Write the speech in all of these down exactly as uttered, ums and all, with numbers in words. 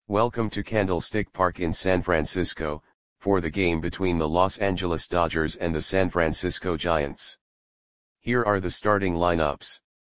Welcome to Candlestick Park in San Francisco, for the game between the Los Angeles Dodgers and the San Francisco Giants. Here are the starting lineups.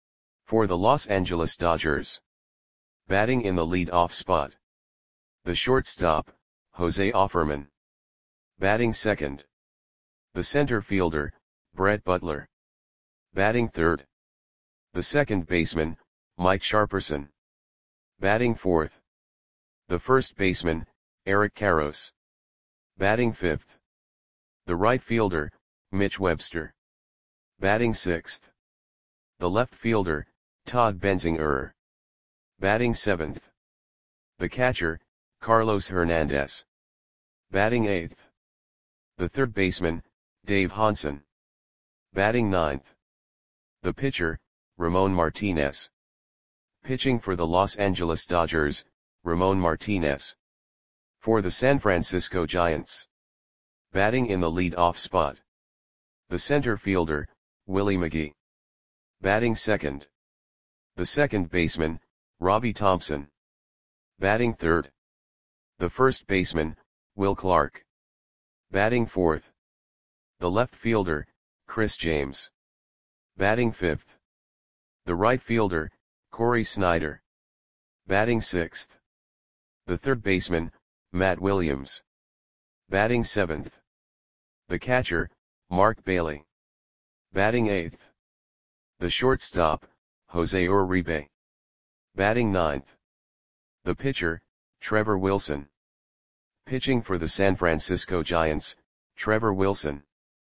For the Los Angeles Dodgers. Batting in the lead-off spot. The shortstop, Jose Offerman. Batting second. The center fielder, Brett Butler. Batting third. The second baseman, Mike Sharperson. Batting fourth. The first baseman, Eric Karros. Batting fifth. The right fielder, Mitch Webster. Batting sixth. The left fielder, Todd Benzinger. Batting seventh. The catcher, Carlos Hernandez. Batting eighth. The third baseman, Dave Hansen. Batting ninth. The pitcher, Ramon Martinez. Pitching for the Los Angeles Dodgers, Ramon Martinez. For the San Francisco Giants. Batting in the lead-off spot. The center fielder, Willie McGee. Batting second. The second baseman, Robbie Thompson. Batting third. The first baseman, Will Clark. Batting fourth. The left fielder, Chris James. Batting fifth. The right fielder, Corey Snyder. Batting sixth. The third baseman, Matt Williams. Batting seventh. The catcher, Mark Bailey. Batting eighth. The shortstop, Jose Uribe. Batting ninth. The pitcher, Trevor Wilson. Pitching for the San Francisco Giants, Trevor Wilson.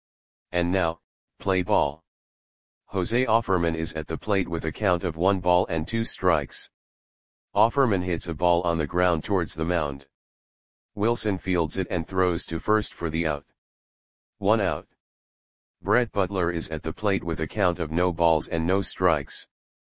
And now, play ball. Jose Offerman is at the plate with a count of one ball and two strikes. Offerman hits a ball on the ground towards the mound. Wilson fields it and throws to first for the out. One out. Brett Butler is at the plate with a count of no balls and no strikes.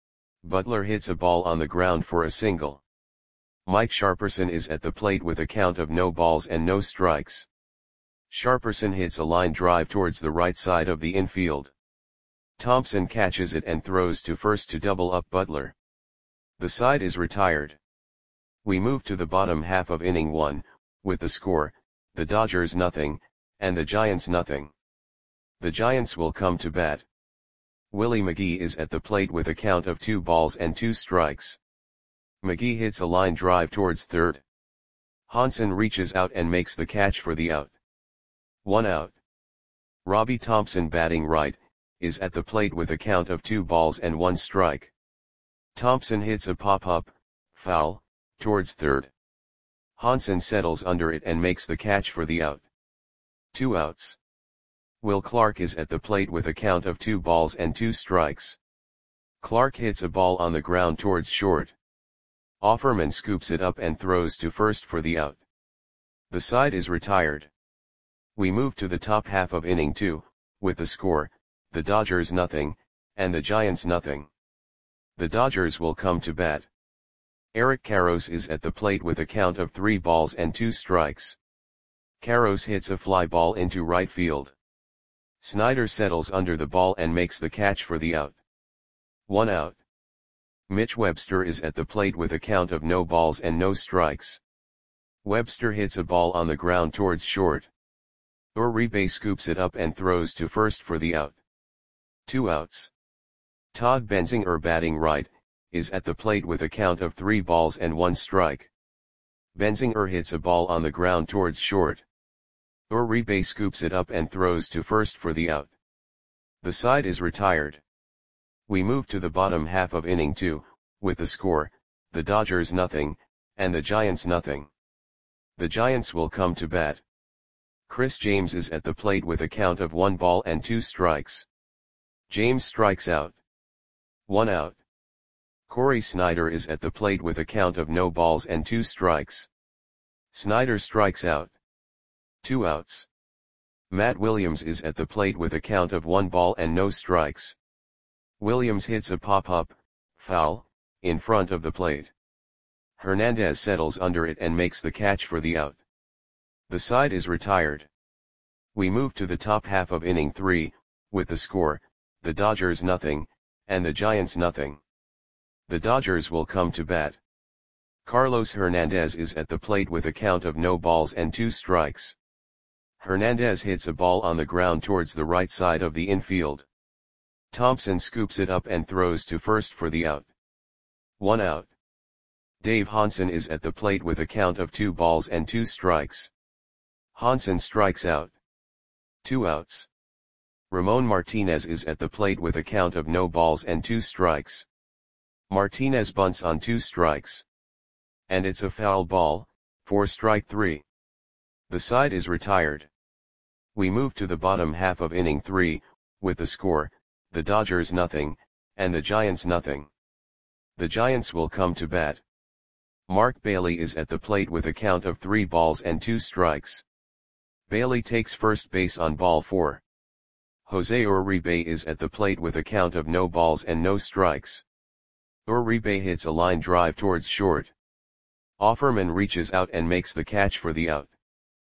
Butler hits a ball on the ground for a single. Mike Sharperson is at the plate with a count of no balls and no strikes. Sharperson hits a line drive towards the right side of the infield. Thompson catches it and throws to first to double up Butler. The side is retired. We move to the bottom half of inning one, with the score, the Dodgers nothing, and the Giants nothing. The Giants will come to bat. Willie McGee is at the plate with a count of two balls and two strikes. McGee hits a line drive towards third. Hansen reaches out and makes the catch for the out. One out. Robbie Thompson, batting right, is at the plate with a count of two balls and one strike. Thompson hits a pop-up, foul, towards third. Hansen settles under it and makes the catch for the out. Two outs. Will Clark is at the plate with a count of two balls and two strikes. Clark hits a ball on the ground towards short. Offerman scoops it up and throws to first for the out. The side is retired. We move to the top half of inning two, with the score, the Dodgers nothing, and the Giants nothing. The Dodgers will come to bat. Eric Karros is at the plate with a count of three balls and two strikes. Karros hits a fly ball into right field. Snyder settles under the ball and makes the catch for the out. One out. Mitch Webster is at the plate with a count of no balls and no strikes. Webster hits a ball on the ground towards short. Uribe scoops it up and throws to first for the out. Two outs. Todd Benzinger, batting right, is at the plate with a count of three balls and one strike. Benzinger hits a ball on the ground towards short. Uribe scoops it up and throws to first for the out. The side is retired. We move to the bottom half of inning two, with the score, the Dodgers nothing, and the Giants nothing. The Giants will come to bat. Chris James is at the plate with a count of one ball and two strikes. James strikes out. One out. Corey Snyder is at the plate with a count of no balls and two strikes. Snyder strikes out. Two outs. Matt Williams is at the plate with a count of one ball and no strikes. Williams hits a pop-up, foul, in front of the plate. Hernandez settles under it and makes the catch for the out. The side is retired. We move to the top half of inning three, with the score, the Dodgers nothing, and the Giants nothing. The Dodgers will come to bat. Carlos Hernandez is at the plate with a count of no balls and two strikes. Hernandez hits a ball on the ground towards the right side of the infield. Thompson scoops it up and throws to first for the out. One out. Dave Hansen is at the plate with a count of two balls and two strikes. Hansen strikes out. Two outs. Ramon Martinez is at the plate with a count of no balls and two strikes. Martinez bunts on two strikes. And it's a foul ball, for strike three. The side is retired. We move to the bottom half of inning three, with the score, the Dodgers nothing, and the Giants nothing. The Giants will come to bat. Mark Bailey is at the plate with a count of three balls and two strikes. Bailey takes first base on ball four. Jose Uribe is at the plate with a count of no balls and no strikes. Uribe hits a line drive towards short. Offerman reaches out and makes the catch for the out.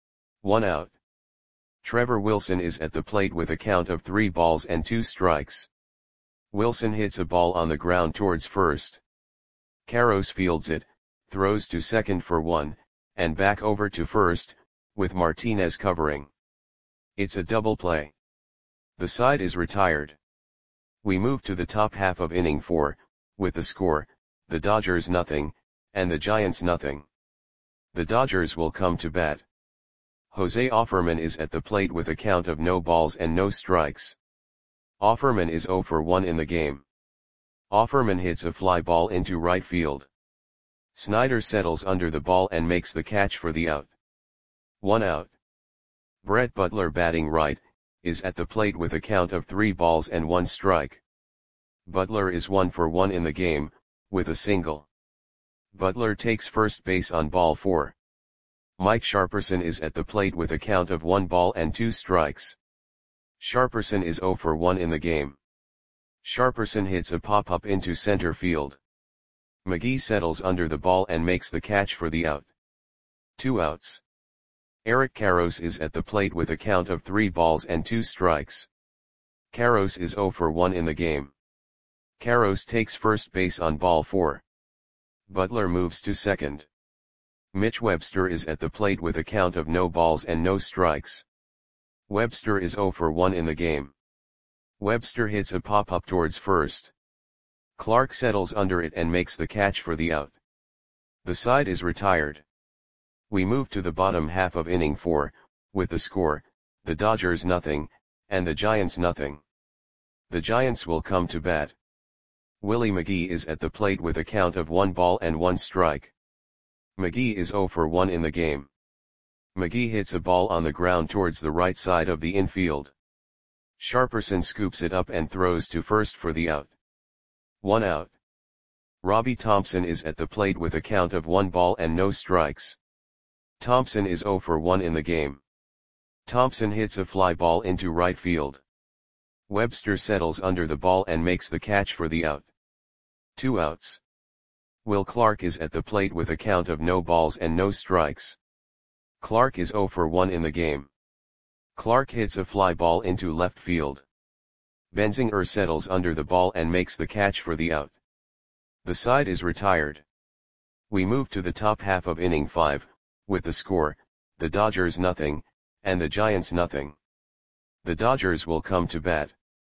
One out. Trevor Wilson is at the plate with a count of three balls and two strikes. Wilson hits a ball on the ground towards first. Karros fields it, throws to second for one, and back over to first, with Martinez covering. It's a double play. The side is retired. We move to the top half of inning four, with the score, the Dodgers nothing, and the Giants nothing. The Dodgers will come to bat. Jose Offerman is at the plate with a count of no balls and no strikes. Offerman is zero for one in the game. Offerman hits a fly ball into right field. Snyder settles under the ball and makes the catch for the out. One out. Brett Butler, batting right, is at the plate with a count of three balls and one strike. Butler is one for one in the game, with a single. Butler takes first base on ball four. Mike Sharperson is at the plate with a count of one ball and two strikes. Sharperson is zero for one in the game. Sharperson hits a pop-up into center field. McGee settles under the ball and makes the catch for the out. Two outs. Eric Karros is at the plate with a count of three balls and two strikes. Karros is zero for one in the game. Karros takes first base on ball four. Butler moves to second. Mitch Webster is at the plate with a count of no balls and no strikes. Webster is zero for one in the game. Webster hits a pop-up towards first. Clark settles under it and makes the catch for the out. The side is retired. We move to the bottom half of inning four, with the score, the Dodgers nothing, and the Giants nothing. The Giants will come to bat. Willie McGee is at the plate with a count of one ball and one strike. McGee is zero for one in the game. McGee hits a ball on the ground towards the right side of the infield. Sharperson scoops it up and throws to first for the out. One out. Robbie Thompson is at the plate with a count of one ball and no strikes. Thompson is zero for one in the game. Thompson hits a fly ball into right field. Webster settles under the ball and makes the catch for the out. Two outs. Will Clark is at the plate with a count of no balls and no strikes. Clark is zero for one in the game. Clark hits a fly ball into left field. Benzinger settles under the ball and makes the catch for the out. The side is retired. We move to the top half of inning five, with the score, the Dodgers nothing, and the Giants nothing. The Dodgers will come to bat.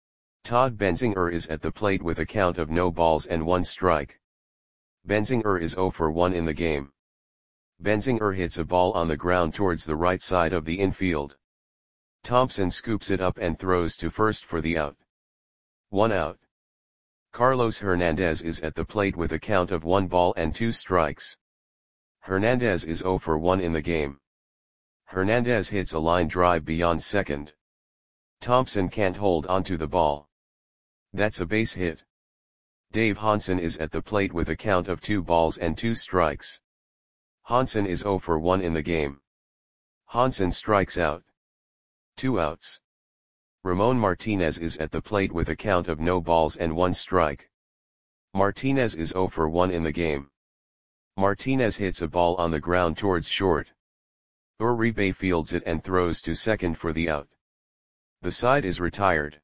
Todd Benzinger is at the plate with a count of no balls and one strike. Benzinger is zero for one in the game. Benzinger hits a ball on the ground towards the right side of the infield. Thompson scoops it up and throws to first for the out. One out. Carlos Hernandez is at the plate with a count of one ball and two strikes. Hernandez is zero for one in the game. Hernandez hits a line drive beyond second. Thompson can't hold onto the ball. That's a base hit. Dave Hansen is at the plate with a count of two balls and two strikes. Hansen is zero for one in the game. Hansen strikes out. Two outs. Ramon Martinez is at the plate with a count of no balls and one strike. Martinez is zero for one in the game. Martinez hits a ball on the ground towards short. Uribe fields it and throws to second for the out. The side is retired.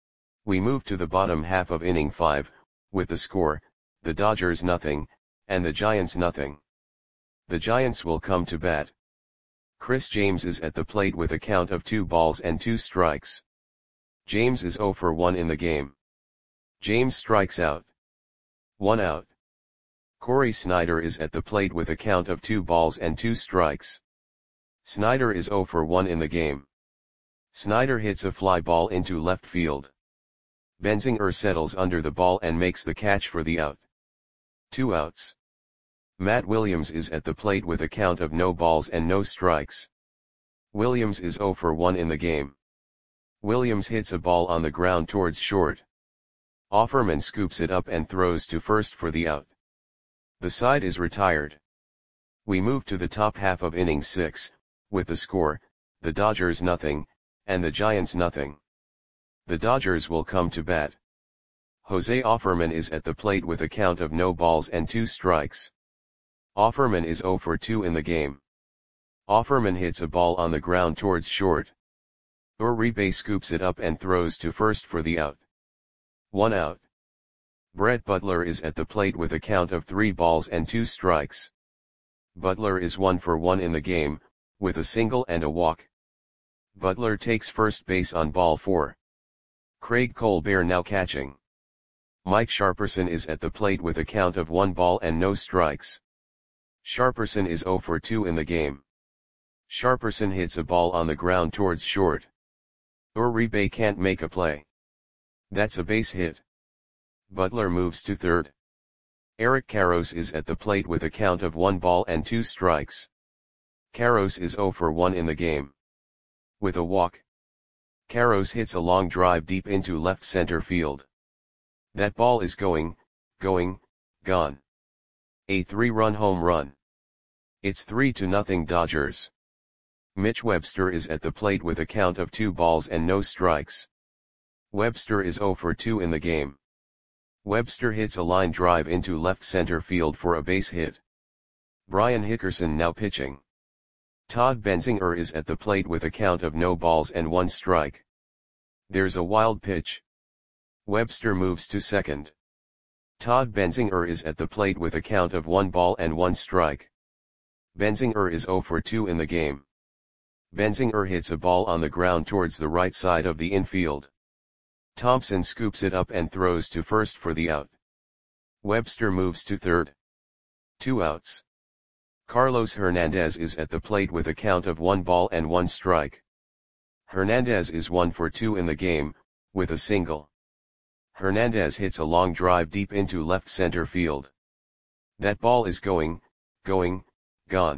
We move to the bottom half of inning five, with the score, the Dodgers nothing, and the Giants nothing. The Giants will come to bat. Chris James is at the plate with a count of two balls and two strikes. James is zero for one in the game. James strikes out. One out. Corey Snyder is at the plate with a count of two balls and two strikes. Snyder is zero for one in the game. Snyder hits a fly ball into left field. Benzinger settles under the ball and makes the catch for the out. Two outs. Matt Williams is at the plate with a count of no balls and no strikes. Williams is zero for one in the game. Williams hits a ball on the ground towards short. Offerman scoops it up and throws to first for the out. The side is retired. We move to the top half of inning six, with the score, the Dodgers nothing, and the Giants nothing. The Dodgers will come to bat. Jose Offerman is at the plate with a count of no balls and two strikes. Offerman is zero for two in the game. Offerman hits a ball on the ground towards short. Uribe scoops it up and throws to first for the out. One out. Brett Butler is at the plate with a count of three balls and two strikes. Butler is one for one in the game, with a single and a walk. Butler takes first base on ball four. Craig Colbert now catching. Mike Sharperson is at the plate with a count of one ball and no strikes. Sharperson is zero for two in the game. Sharperson hits a ball on the ground towards short. Uribe can't make a play. That's a base hit. Butler moves to third. Eric Karros is at the plate with a count of one ball and two strikes. Karros is zero for one in the game. With a walk. Karros hits a long drive deep into left center field. That ball is going, going, gone. A three-run home run. It's three to nothing Dodgers. Mitch Webster is at the plate with a count of two balls and no strikes. Webster is zero for two in the game. Webster hits a line drive into left center field for a base hit. Brian Hickerson now pitching. Todd Benzinger is at the plate with a count of no balls and one strike. There's a wild pitch. Webster moves to second. Todd Benzinger is at the plate with a count of one ball and one strike. Benzinger is zero for two in the game. Benzinger hits a ball on the ground towards the right side of the infield. Thompson scoops it up and throws to first for the out. Webster moves to third. Two outs. Carlos Hernandez is at the plate with a count of one ball and one strike. Hernandez is one for two in the game, with a single. Hernandez hits a long drive deep into left center field. That ball is going, going, gone.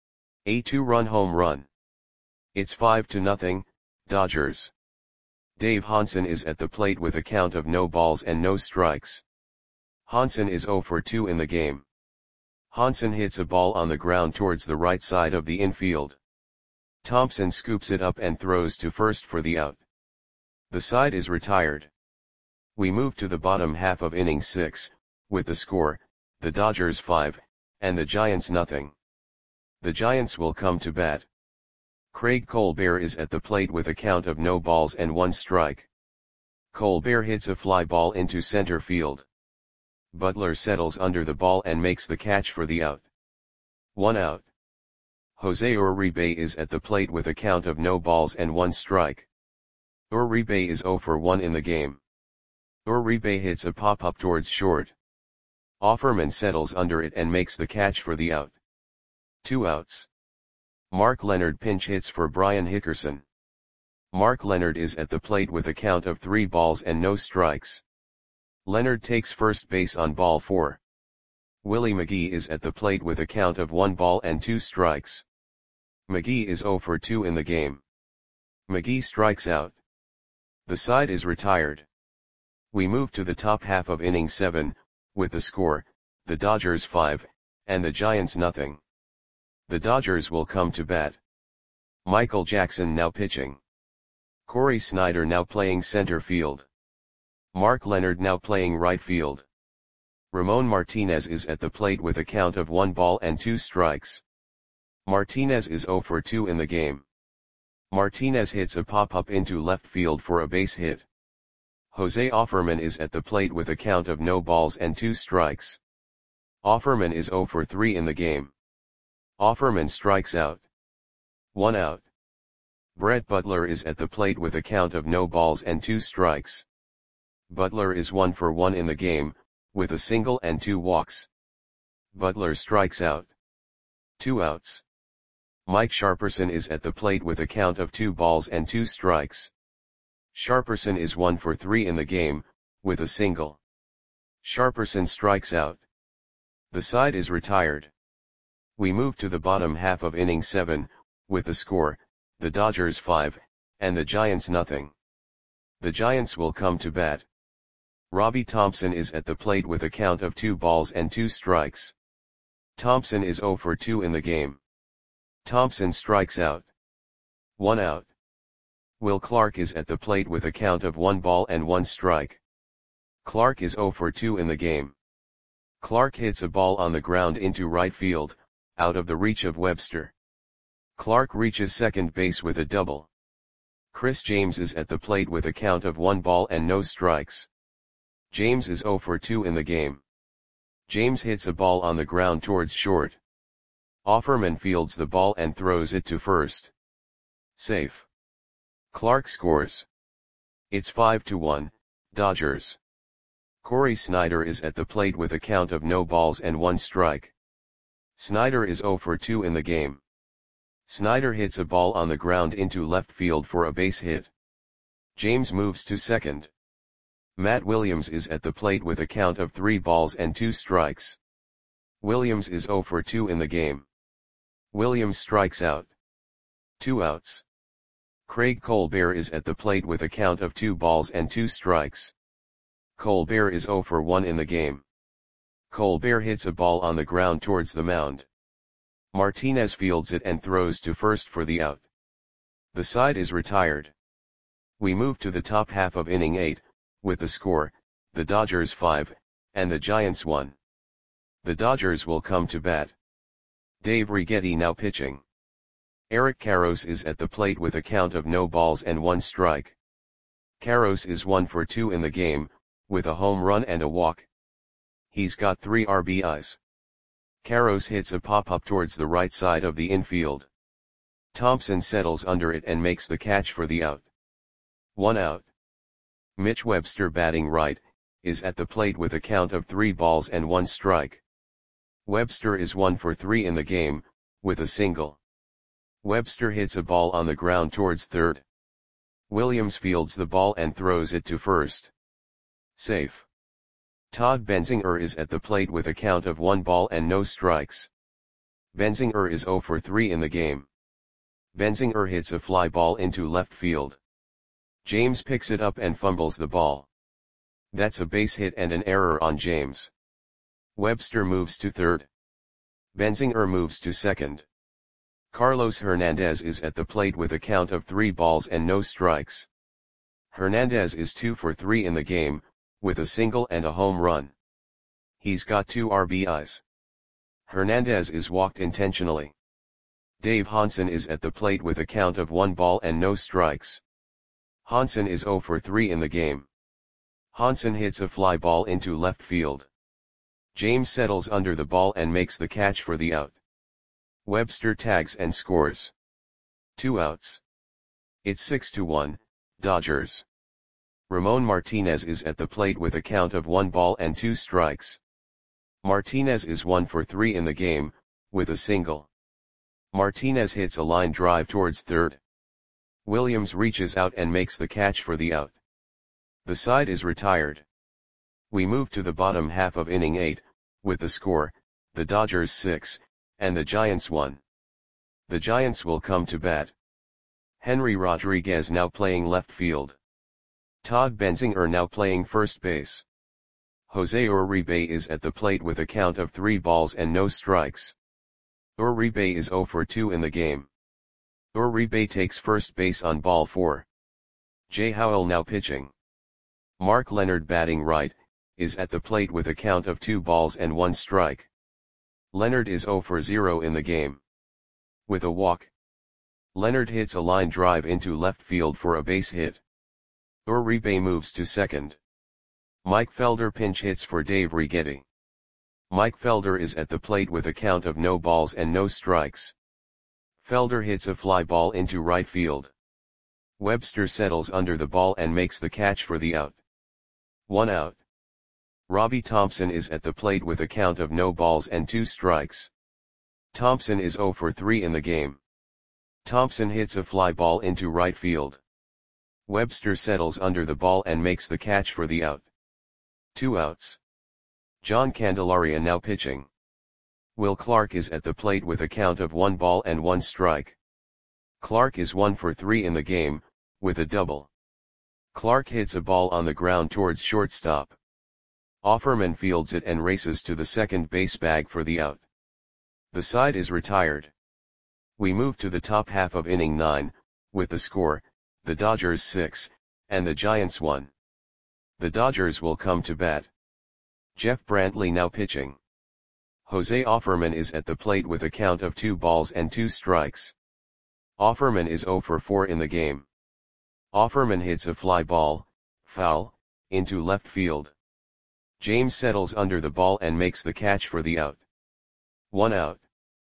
A two-run home run. It's five to nothing, Dodgers. Dave Hansen is at the plate with a count of no balls and no strikes. Hansen is zero for two in the game. Hansen hits a ball on the ground towards the right side of the infield. Thompson scoops it up and throws to first for the out. The side is retired. We move to the bottom half of inning six, with the score, the Dodgers five, and the Giants nothing. The Giants will come to bat. Craig Colbert is at the plate with a count of no balls and one strike. Colbert hits a fly ball into center field. Butler settles under the ball and makes the catch for the out. One out. Jose Uribe is at the plate with a count of no balls and one strike. Uribe is zero for one in the game. Uribe hits a pop-up towards short. Offerman settles under it and makes the catch for the out. Two outs. Mark Leonard pinch hits for Brian Hickerson. Mark Leonard is at the plate with a count of three balls and no strikes. Leonard takes first base on ball four. Willie McGee is at the plate with a count of one ball and two strikes. McGee is zero for two in the game. McGee strikes out. The side is retired. We move to the top half of inning seven, with the score, the Dodgers five, and the Giants nothing. The Dodgers will come to bat. Michael Jackson now pitching. Corey Snyder now playing center field. Mark Leonard now playing right field. Ramon Martinez is at the plate with a count of one ball and two strikes. Martinez is zero for two in the game. Martinez hits a pop-up into left field for a base hit. Jose Offerman is at the plate with a count of no balls and two strikes. Offerman is zero for three in the game. Offerman strikes out. One out. Brett Butler is at the plate with a count of no balls and two strikes. Butler is one for one in the game, with a single and two walks. Butler strikes out. Two outs. Mike Sharperson is at the plate with a count of two balls and two strikes. Sharperson is one for three in the game, with a single. Sharperson strikes out. The side is retired. We move to the bottom half of inning seven, with the score, the Dodgers five, and the Giants nothing. The Giants will come to bat. Robbie Thompson is at the plate with a count of two balls and two strikes. Thompson is zero for two in the game. Thompson strikes out. One out. Will Clark is at the plate with a count of one ball and one strike. Clark is zero for two in the game. Clark hits a ball on the ground into right field, out of the reach of Webster. Clark reaches second base with a double. Chris James is at the plate with a count of one ball and no strikes. James is zero for two in the game. James hits a ball on the ground towards short. Offerman fields the ball and throws it to first. Safe. Clark scores. It's five to one, Dodgers. Corey Snyder is at the plate with a count of no balls and one strike. Snyder is zero for two in the game. Snyder hits a ball on the ground into left field for a base hit. James moves to second. Matt Williams is at the plate with a count of three balls and two strikes. Williams is zero for two in the game. Williams strikes out. Two outs. Craig Colbert is at the plate with a count of two balls and two strikes. Colbert is zero for one in the game. Colbert hits a ball on the ground towards the mound. Martinez fields it and throws to first for the out. The side is retired. We move to the top half of inning eight, with the score, the Dodgers five, and the Giants one. The Dodgers will come to bat. Dave Righetti now pitching. Eric Karros is at the plate with a count of no balls and one strike. Karros is one for two in the game, with a home run and a walk. He's got three R B Is. Karros hits a pop-up towards the right side of the infield. Thompson settles under it and makes the catch for the out. One out. Mitch Webster, batting right, is at the plate with a count of three balls and one strike. Webster is one for three in the game, with a single. Webster hits a ball on the ground towards third. Williams fields the ball and throws it to first. Safe. Todd Benzinger is at the plate with a count of one ball and no strikes. Benzinger is zero for three in the game. Benzinger hits a fly ball into left field. James picks it up and fumbles the ball. That's a base hit and an error on James. Webster moves to third. Benzinger moves to second. Carlos Hernandez is at the plate with a count of three balls and no strikes. Hernandez is two for three in the game, with a single and a home run. He's got two R B Is. Hernandez is walked intentionally. Dave Hansen is at the plate with a count of one ball and no strikes. Hansen is zero for three in the game. Hansen hits a fly ball into left field. James settles under the ball and makes the catch for the out. Webster tags and scores. Two outs. It's six to one, Dodgers. Ramon Martinez is at the plate with a count of one ball and two strikes. Martinez is one for three in the game, with a single. Martinez hits a line drive towards third. Williams reaches out and makes the catch for the out. The side is retired. We move to the bottom half of inning eight, with the score, the Dodgers six, and the Giants one. The Giants will come to bat. Henry Rodriguez now playing left field. Todd Benzinger now playing first base. Jose Uribe is at the plate with a count of three balls and no strikes. Uribe is zero for two in the game. Uribe takes first base on ball four. Jay Howell now pitching. Mark Leonard, batting right, is at the plate with a count of two balls and one strike. Leonard is zero for zero in the game. With a walk. Leonard hits a line drive into left field for a base hit. Uribe moves to second. Mike Felder pinch hits for Dave Righetti. Mike Felder is at the plate with a count of no balls and no strikes. Felder hits a fly ball into right field. Webster settles under the ball and makes the catch for the out. One out. Robbie Thompson is at the plate with a count of no balls and two strikes. Thompson is zero for three in the game. Thompson hits a fly ball into right field. Webster settles under the ball and makes the catch for the out. Two outs. John Candelaria now pitching. Will Clark is at the plate with a count of one ball and one strike. Clark is one for three in the game, with a double. Clark hits a ball on the ground towards shortstop. Offerman fields it and races to the second base bag for the out. The side is retired. We move to the top half of inning nine, with the score, the Dodgers six, and the Giants one. The Dodgers will come to bat. Jeff Brantley now pitching. Jose Offerman is at the plate with a count of two balls and two strikes. Offerman is zero for four in the game. Offerman hits a fly ball, foul, into left field. James settles under the ball and makes the catch for the out. One out.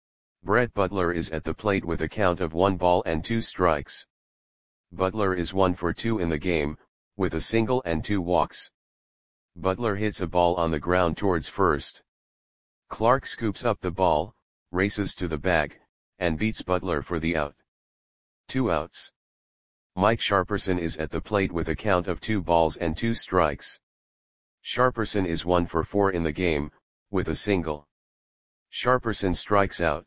Brett Butler is at the plate with a count of one ball and two strikes. Butler is one for two in the game, with a single and two walks. Butler hits a ball on the ground towards first. Clark scoops up the ball, races to the bag, and beats Butler for the out. Two outs. Mike Sharperson is at the plate with a count of two balls and two strikes. Sharperson is one for four in the game, with a single. Sharperson strikes out.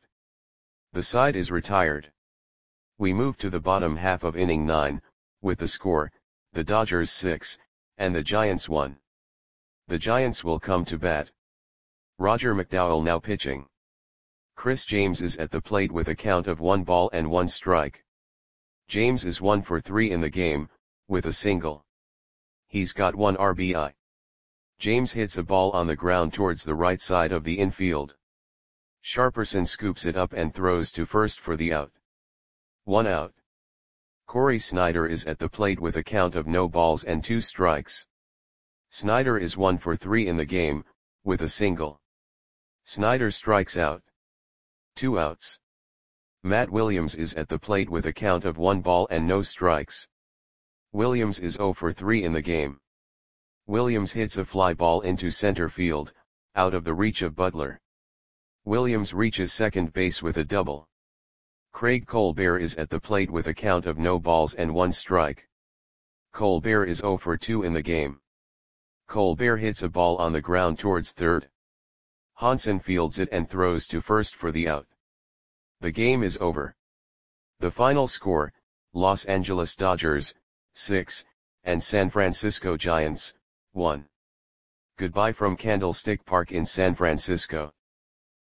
The side is retired. We move to the bottom half of inning nine, with the score, the Dodgers six, and the Giants one. The Giants will come to bat. Roger McDowell now pitching. Chris James is at the plate with a count of one ball and one strike. James is one for three in the game, with a single. He's got one R B I. James hits a ball on the ground towards the right side of the infield. Sharperson scoops it up and throws to first for the out. One out. Corey Snyder is at the plate with a count of no balls and two strikes. Snyder is one for three in the game, with a single. Snyder strikes out. Two outs. Matt Williams is at the plate with a count of one ball and no strikes. Williams is zero for three in the game. Williams hits a fly ball into center field, out of the reach of Butler. Williams reaches second base with a double. Craig Colbert is at the plate with a count of no balls and one strike. Colbert is zero for two in the game. Colbert hits a ball on the ground towards third. Hansen fields it and throws to first for the out. The game is over. The final score, Los Angeles Dodgers, six, and San Francisco Giants, one. Goodbye from Candlestick Park in San Francisco.